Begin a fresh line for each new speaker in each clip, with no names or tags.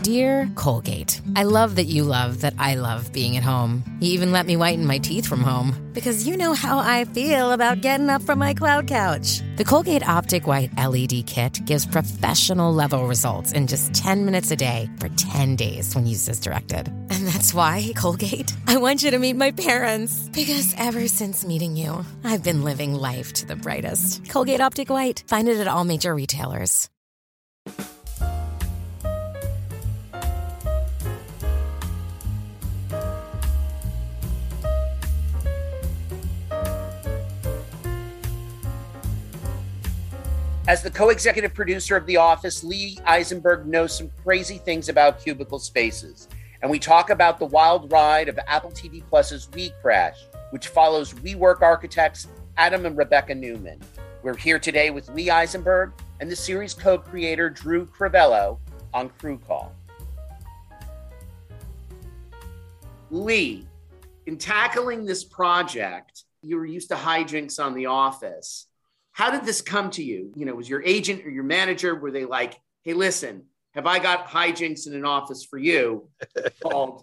Dear Colgate, I love that you love that I love being at home. You even let me whiten my teeth from home. Because you know how I feel about getting up from my cloud couch. The Colgate Optic White LED Kit gives professional-level results in just 10 minutes a day for 10 days when used as directed. And that's why, Colgate, I want you to meet my parents. Because ever since meeting you, I've been living life to the brightest. Colgate Optic White. Find it at all major retailers.
As the co-executive producer of The Office, Lee Eisenberg knows some crazy things about cubicle spaces. And we talk about the wild ride of Apple TV Plus's WeCrash, which follows WeWork architects Adam and Rebecca Newman. We're here today with Lee Eisenberg and the series co-creator Drew Crivello on Crew Call. Lee, in tackling this project, you were used to hijinks on The Office. How did this come to you? You know, was your agent or your manager, were they like, hey, listen, have I got hijinks in an office for you called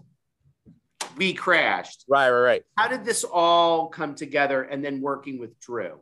WeCrashed?
Right.
How did this all come together and then working with Drew?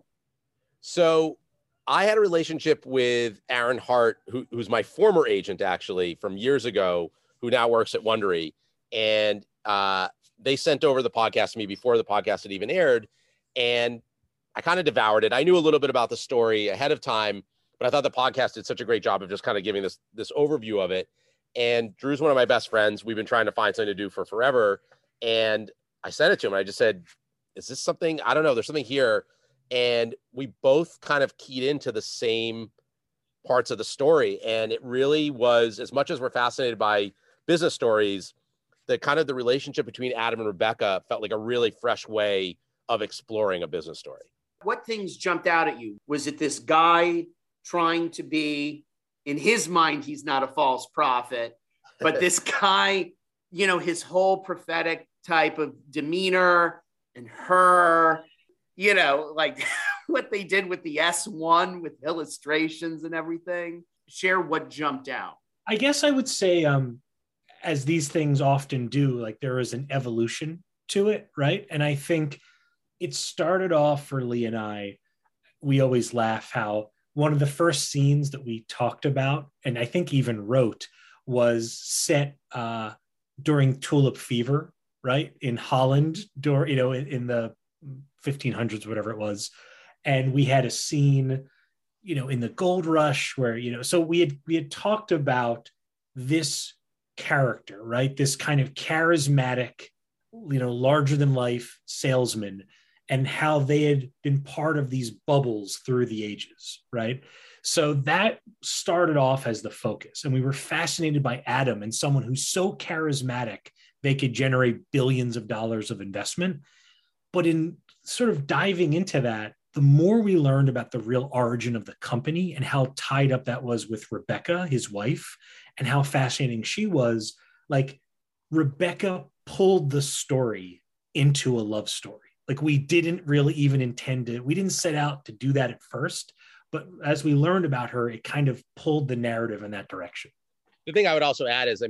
So I had a relationship with Aaron Hart, who's my former agent, actually, from years ago, who now works at Wondery. And they sent over the podcast to me before the podcast had even aired. And I kind of devoured it. I knew a little bit about the story ahead of time, but I thought the podcast did such a great job of just kind of giving this overview of it. And Drew's one of my best friends. We've been trying to find something to do for forever. And I sent it to him. And I just said, is this something? I don't know. There's something here. And we both kind of keyed into the same parts of the story. And it really was, as much as we're fascinated by business stories, the kind of the relationship between Adam and Rebecca felt like a really fresh way of exploring a business story.
What things jumped out at you? Was it this guy trying to be, in his mind, he's not a false prophet, but this guy, you know, his whole prophetic type of demeanor and her, you know, like what they did with the S1 with illustrations and everything? Share what jumped out.
I guess I would say, as these things often do, like there is an evolution to it, right? And I think it started off for Lee and I, we always laugh how one of the first scenes that we talked about, and I think even wrote, was set during Tulip Fever, right? In Holland, in the 1500s, whatever it was. And we had a scene, in the gold rush where, so we had talked about this character, right? This kind of charismatic, larger than life salesman, and how they had been part of these bubbles through the ages, right? So that started off as the focus. And we were fascinated by Adam and someone who's so charismatic, they could generate billions of dollars of investment. But in sort of diving into that, the more we learned about the real origin of the company and how tied up that was with Rebecca, his wife, and how fascinating she was, like Rebecca pulled the story into a love story. Like we didn't really even intend to, we didn't set out to do that at first, but as we learned about her, it kind of pulled the narrative in that direction.
The thing I would also add is,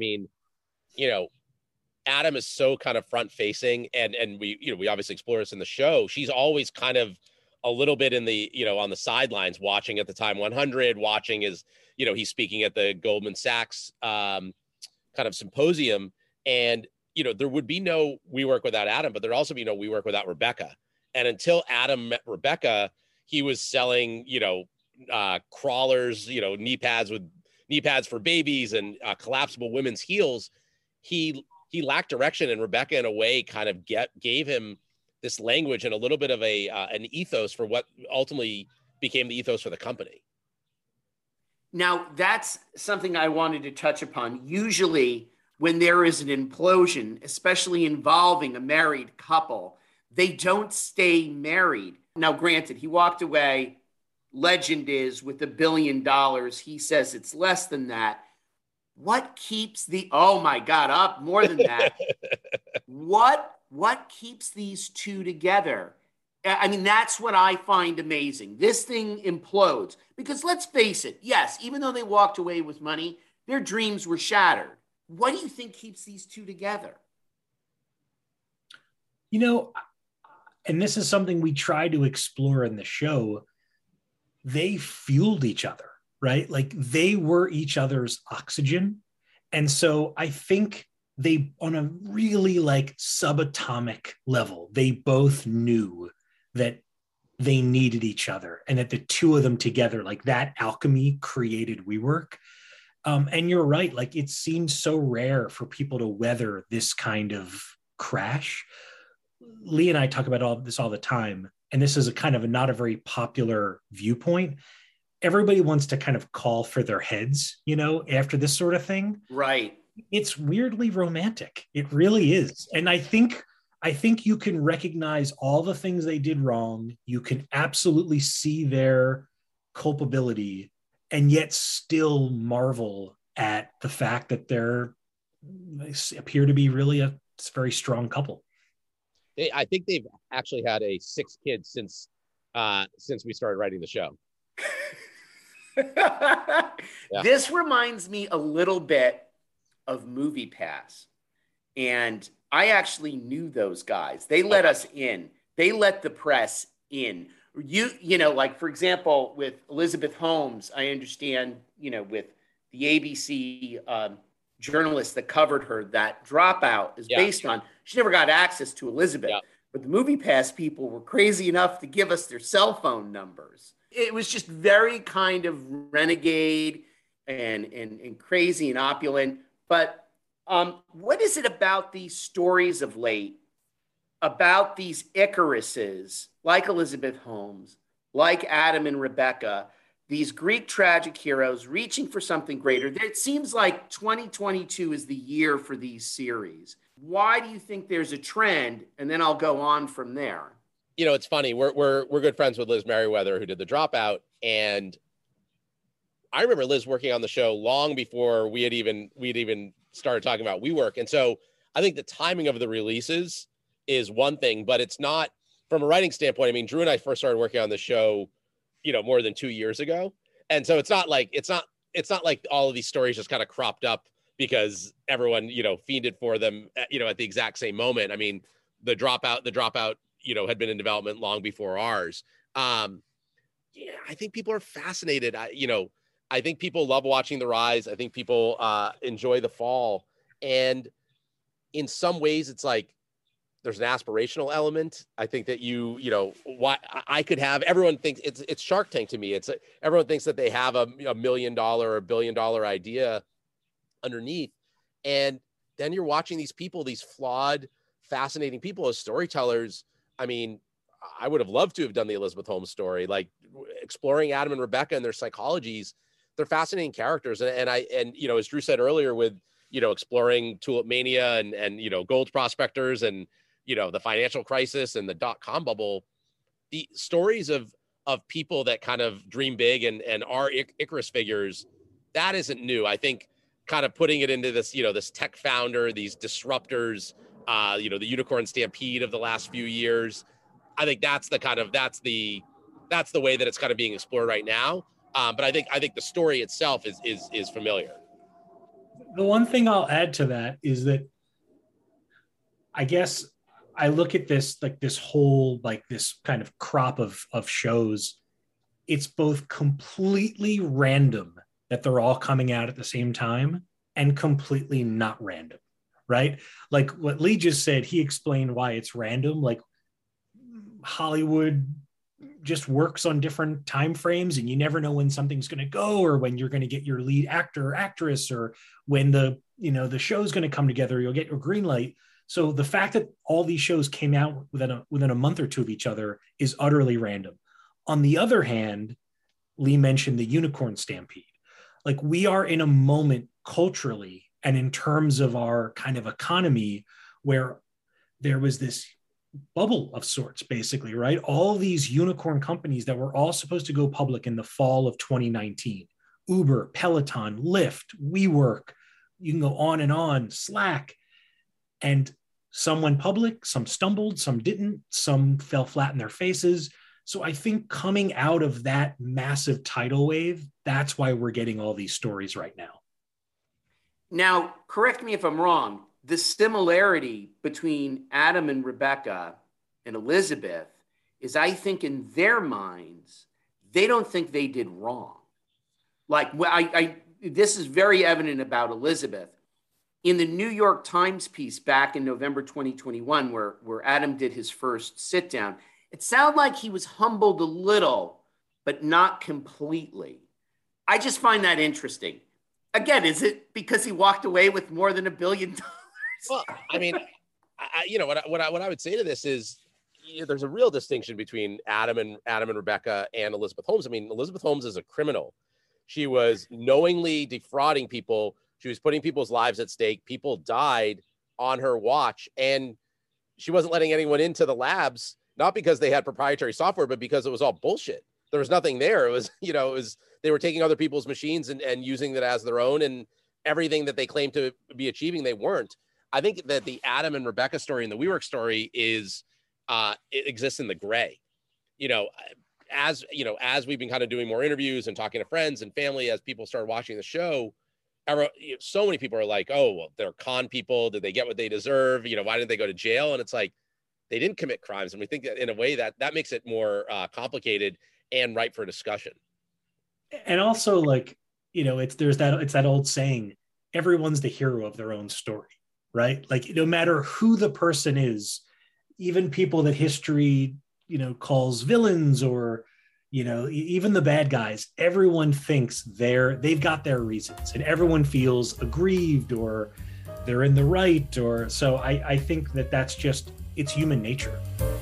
Adam is so kind of front facing and we obviously explore this in the show. She's always kind of a little bit in the, on the sidelines watching at the Time 100, watching as, he's speaking at the Goldman Sachs kind of symposium. And, there would be no WeWork without Adam, but there'd also be no WeWork without Rebecca. And until Adam met Rebecca, he was selling, crawlers, knee pads for babies and collapsible women's heels. He lacked direction, and Rebecca, in a way, kind of gave him this language and a little bit of an ethos for what ultimately became the ethos for the company.
Now, that's something I wanted to touch upon. Usually, when there is an implosion, especially involving a married couple, they don't stay married. Now, granted, he walked away. Legend is with $1 billion. He says it's less than that. What keeps oh my God, up more than that? What keeps these two together? I mean, that's what I find amazing. This thing implodes because let's face it. Yes, even though they walked away with money, their dreams were shattered. What do you think keeps these two together?
You know, and this is something we try to explore in the show. They fueled each other, right? Like they were each other's oxygen. And so I think they, on a really like subatomic level, they both knew that they needed each other and that the two of them together, like that alchemy created WeWork. And you're right, like it seems so rare for people to weather this kind of crash. Lee and I talk about all this all the time, and this is a kind of not a very popular viewpoint. Everybody wants to kind of call for their heads, you know, after this sort of thing.
Right.
It's weirdly romantic. It really is. And I think you can recognize all the things they did wrong. You can absolutely see their culpability and yet still marvel at the fact that they appear to be really a very strong couple.
I think they've actually had 6 kids since we started writing the show.
Yeah. This reminds me a little bit of MoviePass. And I actually knew those guys. They let us in. They let the press in. You know, like, for example, with Elizabeth Holmes, I understand, you know, with the ABC journalist that covered her, that Dropout is based on. She never got access to Elizabeth. Yeah. But the MoviePass people were crazy enough to give us their cell phone numbers. It was just very kind of renegade and crazy and opulent. But what is it about these stories of late, about these Icaruses, like Elizabeth Holmes, like Adam and Rebecca, these Greek tragic heroes reaching for something greater? It seems like 2022 is the year for these series. Why do you think there's a trend? And then I'll go on from there.
You know, it's funny. We're good friends with Liz Merriweather, who did The Dropout, and I remember Liz working on the show long before we had even started talking about WeWork. And so I think the timing of the releases is one thing, but it's not from a writing standpoint. I mean, Drew and I first started working on the show, you know, more than 2 years ago. And so it's not like all of these stories just kind of cropped up because everyone, you know, fiended for them, you know, at the exact same moment. I mean, the dropout, you know, had been in development long before ours. Yeah, I think people are fascinated. I think people love watching the rise. I think people enjoy the fall. And in some ways it's like, there's an aspirational element. I think that you know, why I could have, everyone thinks it's Shark Tank to me. Everyone thinks that they have a $1 million or $1 billion idea underneath. And then you're watching these people, these flawed, fascinating people as storytellers. I mean, I would have loved to have done the Elizabeth Holmes story, like exploring Adam and Rebecca and their psychologies. They're fascinating characters. And you know, as Drew said earlier, with, you know, exploring Tulip Mania and, you know, gold prospectors and, you know, the financial crisis and the .com bubble, the stories of people that kind of dream big and are Icarus figures, that isn't new. I think kind of putting it into this, you know, this tech founder, these disruptors, you know, the unicorn stampede of the last few years. I think that's the way that it's kind of being explored right now. But I think the story itself is familiar.
The one thing I'll add to that is that I guess I look at this, like this whole, like this kind of crop of shows. It's both completely random that they're all coming out at the same time and completely not random, right? Like what Lee just said, he explained why it's random. Like Hollywood just works on different time frames and you never know when something's going to go or when you're going to get your lead actor or actress or when the show's going to come together, you'll get your green light. So the fact that all these shows came out within a month or two of each other is utterly random. On the other hand, Lee mentioned the unicorn stampede. Like we are in a moment culturally and in terms of our kind of economy where there was this bubble of sorts, basically, right? All these unicorn companies that were all supposed to go public in the fall of 2019, Uber, Peloton, Lyft, WeWork, you can go on, Slack. And some went public, some stumbled, some didn't, some fell flat in their faces. So I think coming out of that massive tidal wave, that's why we're getting all these stories right now.
Now, correct me if I'm wrong. The similarity between Adam and Rebecca and Elizabeth is, I think, in their minds, they don't think they did wrong. Like, this is very evident about Elizabeth. In the New York Times piece back in November 2021, where Adam did his first sit down, it sounded like he was humbled a little, but not completely. I just find that interesting. Again, is it because he walked away with more than $1 billion?
Well, I mean, what I would say to this is, there's a real distinction between Adam and Rebecca and Elizabeth Holmes. I mean, Elizabeth Holmes is a criminal. She was knowingly defrauding people. She was putting people's lives at stake. People died on her watch, and she wasn't letting anyone into the labs, not because they had proprietary software, but because it was all bullshit. There was nothing there. It was, they were taking other people's machines and using it as their own, and everything that they claimed to be achieving, they weren't. I think that the Adam and Rebecca story and the WeWork story is, it exists in the gray. As we've been kind of doing more interviews and talking to friends and family, as people started watching the show, so many people are like, oh, well, they're con people. Did they get what they deserve? Why didn't they go to jail? And it's like, they didn't commit crimes. And we think that in a way that makes it more complicated and ripe for discussion.
And also, like, it's that old saying, everyone's the hero of their own story, right? Like, no matter who the person is, even people that history, calls villains, or, even the bad guys, everyone thinks they've got their reasons, and everyone feels aggrieved or they're in the right. Or so I think that's just, it's human nature.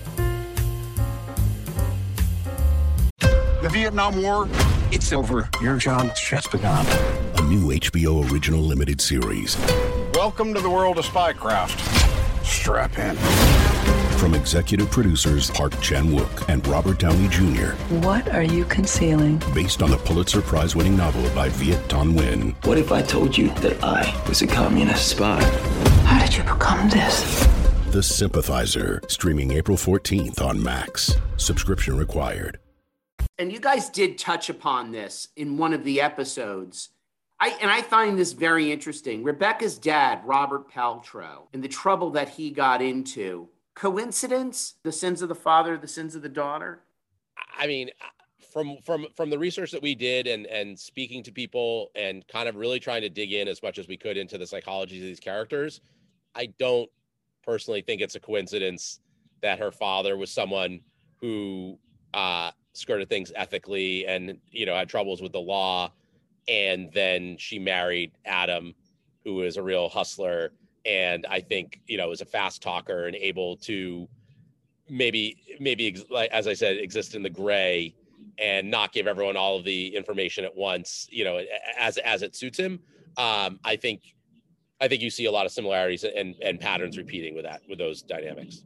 The Vietnam War, it's over. Your job's just begun.
A new HBO original limited series.
Welcome to the world of spycraft. Strap in.
From executive producers Park Chan-wook and Robert Downey Jr.
What are you concealing?
Based on the Pulitzer Prize-winning novel by Viet Thanh Nguyen.
What if I told you that I was a communist spy?
How did you become this?
The Sympathizer, streaming April 14th on Max. Subscription required.
And you guys did touch upon this in one of the episodes. I find this very interesting. Rebecca's dad, Robert Paltrow, and the trouble that he got into. Coincidence? The sins of the father, the sins of the daughter?
I mean, from the research that we did and speaking to people and kind of really trying to dig in as much as we could into the psychology of these characters, I don't personally think it's a coincidence that her father was someone who skirted things ethically and, had troubles with the law. And then she married Adam, who is a real hustler. And I think, is a fast talker and able to maybe, as I said, exist in the gray and not give everyone all of the information at once, as it suits him. I think you see a lot of similarities and patterns repeating with those dynamics.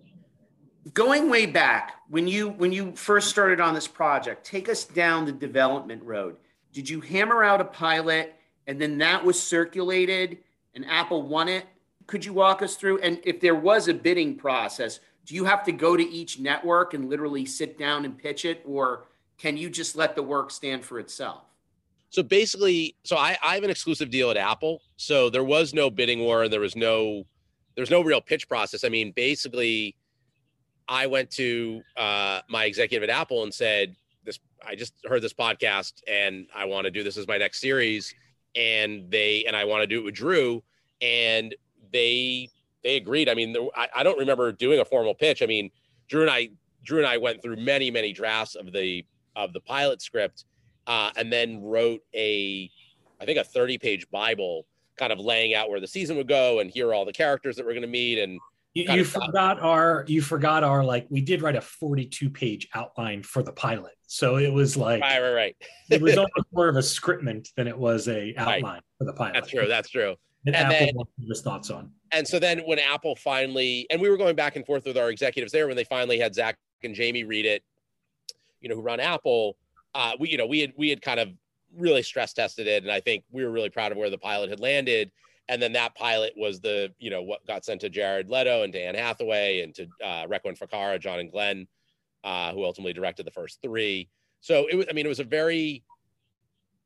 Going way back, when you first started on this project, take us down the development road. Did you hammer out a pilot and then that was circulated and Apple won it? Could you walk us through? And if there was a bidding process, do you have to go to each network and literally sit down and pitch it? Or can you just let the work stand for itself?
So basically, I have an exclusive deal at Apple. So there was no bidding war. There's no real pitch process. I mean, basically, I went to my executive at Apple and said, I just heard this podcast and I want to do this as my next series. And I want to do it with Drew, and they agreed. I mean, I don't remember doing a formal pitch. I mean, Drew and I went through many, many drafts of the pilot script, and then wrote I think a 30-page Bible kind of laying out where the season would go and here are all the characters that we're going to meet. And
you forgot our, like, we did write a 42-page outline for the pilot. So it was like,
right.
It was almost more of a scriptment than it was a outline for the pilot.
That's true.
And Apple his thoughts on.
And so then when Apple finally, and we were going back and forth with our executives there, when they finally had Zach and Jamie read it, who run Apple, we had kind of really stress tested it. And I think we were really proud of where the pilot had landed. And then that pilot was what got sent to Jared Leto and to Anne Hathaway and to Requiem Fakara, John and Glenn, who ultimately directed the first three. So it was a very,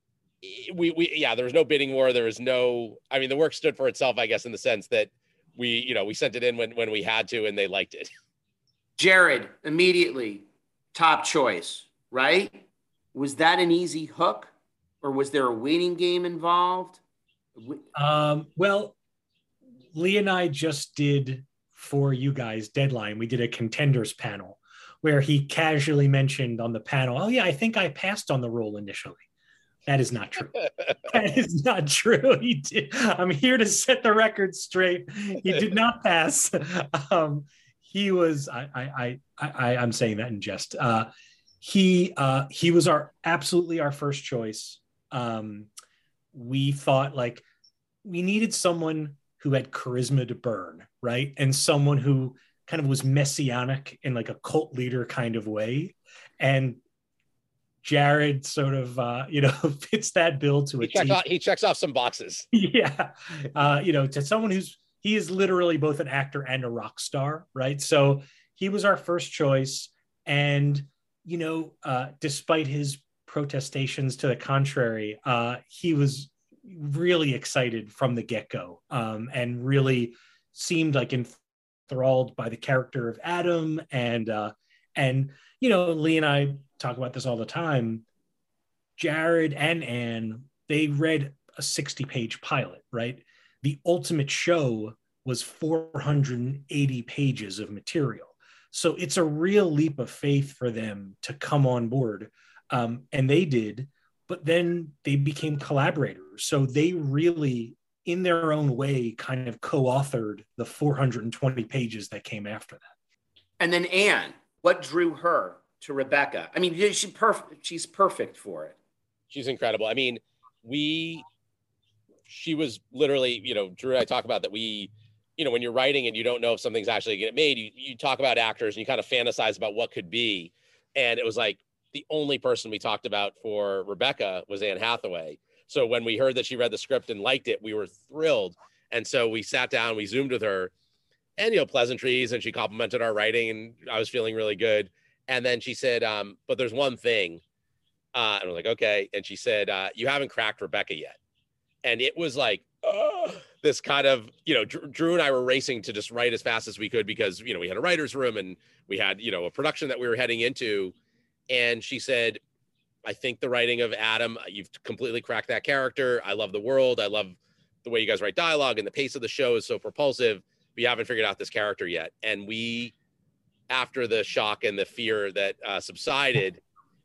there was no bidding war. There was no, I mean, the work stood for itself, I guess, in the sense that we sent it in when we had to, and they liked it.
Jared, immediately top choice, right? Was that an easy hook, or was there a waiting game involved?
Well, Lee and I just did, for you guys, Deadline, we did a contenders panel where he casually mentioned on the panel, oh yeah, I think I passed on the role initially. That is not true. That is not true. He did. I'm here to set the record straight. He did not pass. He was, I'm saying that in jest. He was absolutely our first choice. We thought like we needed someone who had charisma to burn, right? And someone who kind of was messianic in like a cult leader kind of way. And Jared sort of, fits that bill to a T.
He checks off some boxes.
Yeah. To someone he is literally both an actor and a rock star, right? So he was our first choice. And, despite his protestations to the contrary, he was really excited from the get-go, and really seemed like enthralled by the character of Adam. And Lee and I talk about this all the time. Jared and Anne, they read a 60-page pilot, right? The ultimate show was 480 pages of material. So it's a real leap of faith for them to come on board. And they did, but then they became collaborators. So they really, in their own way, kind of co-authored the 420 pages that came after that.
And then Anne, what drew her to Rebecca? I mean, she's perfect for it.
She's incredible. I mean, she was literally, Drew and I talk about that when you're writing and you don't know if something's actually going to get made, you talk about actors and you kind of fantasize about what could be. And it was like the only person we talked about for Rebecca was Anne Hathaway. So when we heard that she read the script and liked it, we were thrilled. And so we sat down, we Zoomed with her, and, pleasantries, and she complimented our writing, and I was feeling really good. And then she said, but there's one thing. And I was like, okay. And she said, you haven't cracked Rebecca yet. And it was like, this kind of, Drew and I were racing to just write as fast as we could because, we had a writer's room and we had, a production that we were heading into. And she said, I think the writing of Adam, you've completely cracked that character. I love the world. I love the way you guys write dialogue, and the pace of the show is so propulsive. We haven't figured out this character yet. And we, after the shock and the fear that subsided,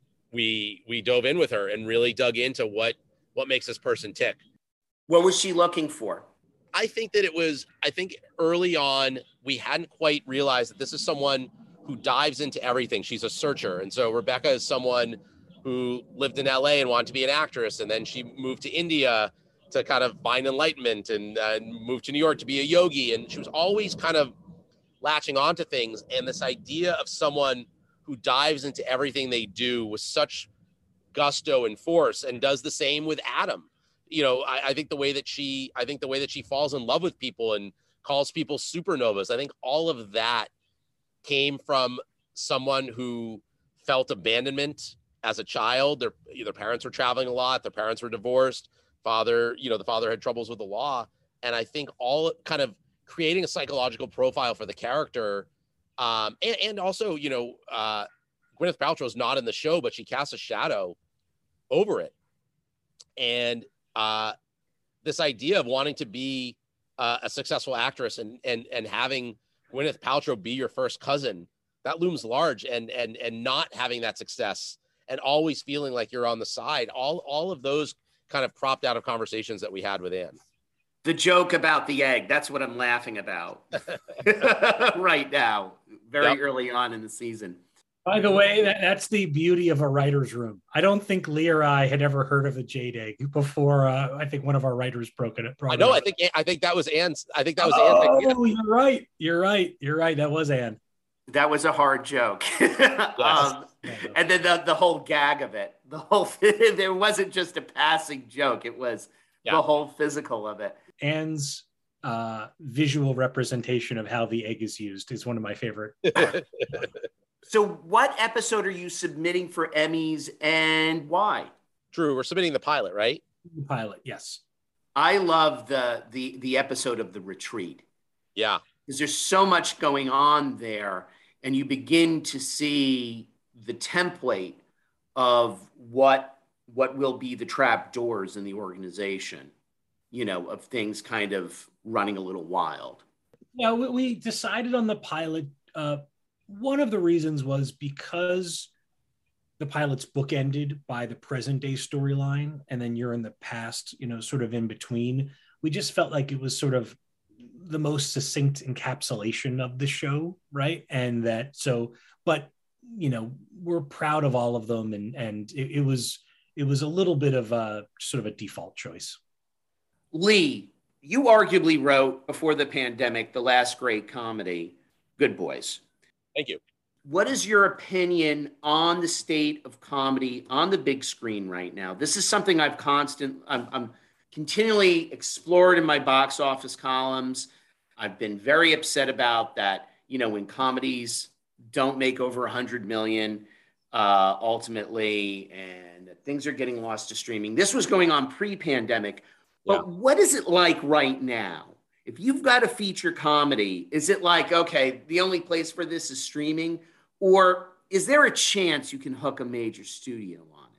we dove in with her and really dug into what makes this person tick.
What was she looking for?
I think early on, we hadn't quite realized that this is someone who dives into everything. She's a searcher. And so Rebecca is someone who lived in LA and wanted to be an actress. And then she moved to India to kind of find enlightenment and moved to New York to be a yogi. And she was always kind of latching onto things. And this idea of someone who dives into everything they do with such gusto and force and does the same with Adam. I think the way that she falls in love with people and calls people supernovas, I think all of that came from someone who felt abandonment as a child. Their parents were traveling a lot. Their parents were divorced. The father had troubles with the law. And I think all kind of creating a psychological profile for the character. And also, Gwyneth Paltrow is not in the show, but she casts a shadow over it. And this idea of wanting to be a successful actress and having Gwyneth Paltrow be your first cousin, that looms large, and not having that success and always feeling like you're on the side. All of those kind of cropped out of conversations that we had with Anne.
The joke about the egg, that's what I'm laughing about right now, very early on in the season.
By the way, that's the beauty of a writer's room. I don't think Lee or I had ever heard of a jade egg before. I think one of our writers brought it up.
I think that was Anne's. Anne's idea.
Oh, you're right. That was Anne.
That was a hard joke. Yes. And then the whole gag of it, there wasn't just a passing joke. It was the whole physical of it.
Anne's visual representation of how the egg is used is one of my favorite.
So what episode are you submitting for Emmys and why?
Drew, we're submitting the pilot, right?
The pilot, yes.
I love the episode of The Retreat.
Yeah.
Because there's so much going on there, and you begin to see the template of what will be the trap doors in the organization, of things kind of running a little wild.
Yeah, we decided on the pilot. One of the reasons was because the pilot's bookended by the present day storyline, and then you're in the past, sort of in between. We just felt like it was sort of the most succinct encapsulation of the show, right? And but we're proud of all of them, and it was a little bit of a sort of a default choice.
Lee, you arguably wrote before the pandemic the last great comedy, Good Boys.
Thank you.
What is your opinion on the state of comedy on the big screen right now? This is something I'm continually explored in my box office columns. I've been very upset about that, when comedies don't make over 100 million ultimately, and that things are getting lost to streaming. This was going on pre-pandemic, but What is it like right now? If you've got a feature comedy, is it like, okay, the only place for this is streaming? Or is there a chance you can hook a major studio on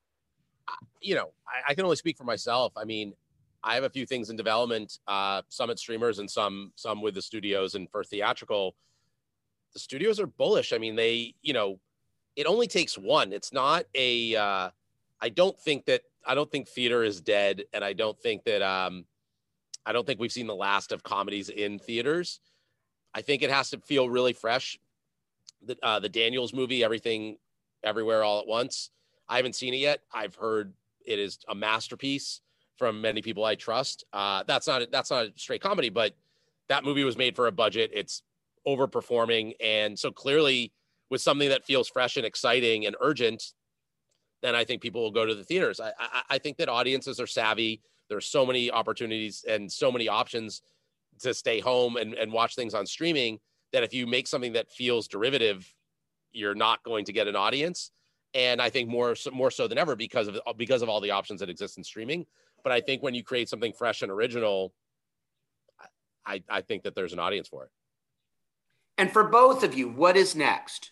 it?
I can only speak for myself. I mean, I have a few things in development, some at streamers and some with the studios. And for theatrical, the studios are bullish. I mean, they, it only takes one. It's not a, I don't think theater is dead. And I don't think we've seen the last of comedies in theaters. I think it has to feel really fresh. The Daniels movie, Everything Everywhere All at Once. I haven't seen it yet. I've heard it is a masterpiece from many people I trust. That's not a straight comedy, but that movie was made for a budget. It's overperforming. And so clearly with something that feels fresh and exciting and urgent, then I think people will go to the theaters. I think that audiences are savvy. There's so many opportunities and so many options to stay home and watch things on streaming that if you make something that feels derivative, you're not going to get an audience. And I think more so than ever because of all the options that exist in streaming. But I think when you create something fresh and original, I think that there's an audience for it.
And for both of you, what is next?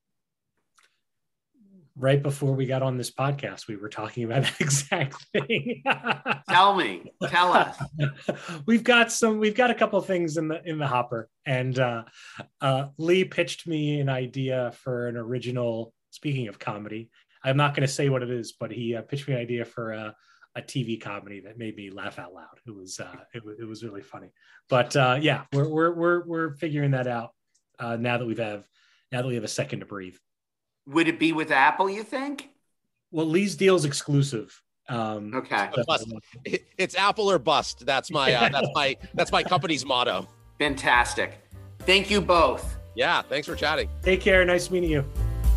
Right before we got on this podcast, we were talking about that exact thing.
Tell us.
We've got a couple of things in the hopper, and Lee pitched me an idea for an original. Speaking of comedy, I'm not going to say what it is, but he pitched me an idea for a TV comedy that made me laugh out loud. It was really funny. But we're figuring that out now that we have a second to breathe.
Would it be with Apple, you think?
Well, Lee's deal's exclusive.
Okay.
It's Apple or bust. That's my company's motto.
Fantastic. Thank you both.
Yeah, thanks for chatting.
Take care. Nice meeting you.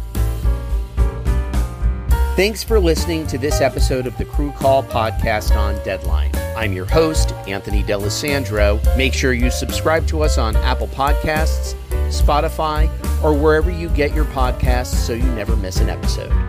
Thanks for listening to this episode of the Crew Call podcast on Deadline. I'm your host, Anthony D'Alessandro. Make sure you subscribe to us on Apple Podcasts, Spotify, or wherever you get your podcasts so you never miss an episode.